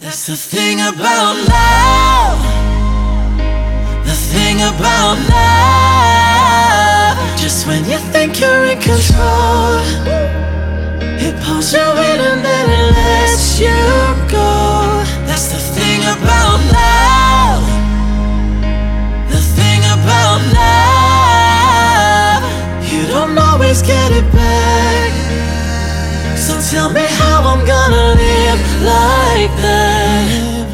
That's the thing about love. The thing about love. Just when you think you're in control, it pulls you in and then it lets you go. That's the thing about love. The thing about love. You don't always get it back. So tell me how I'm gonna live like that.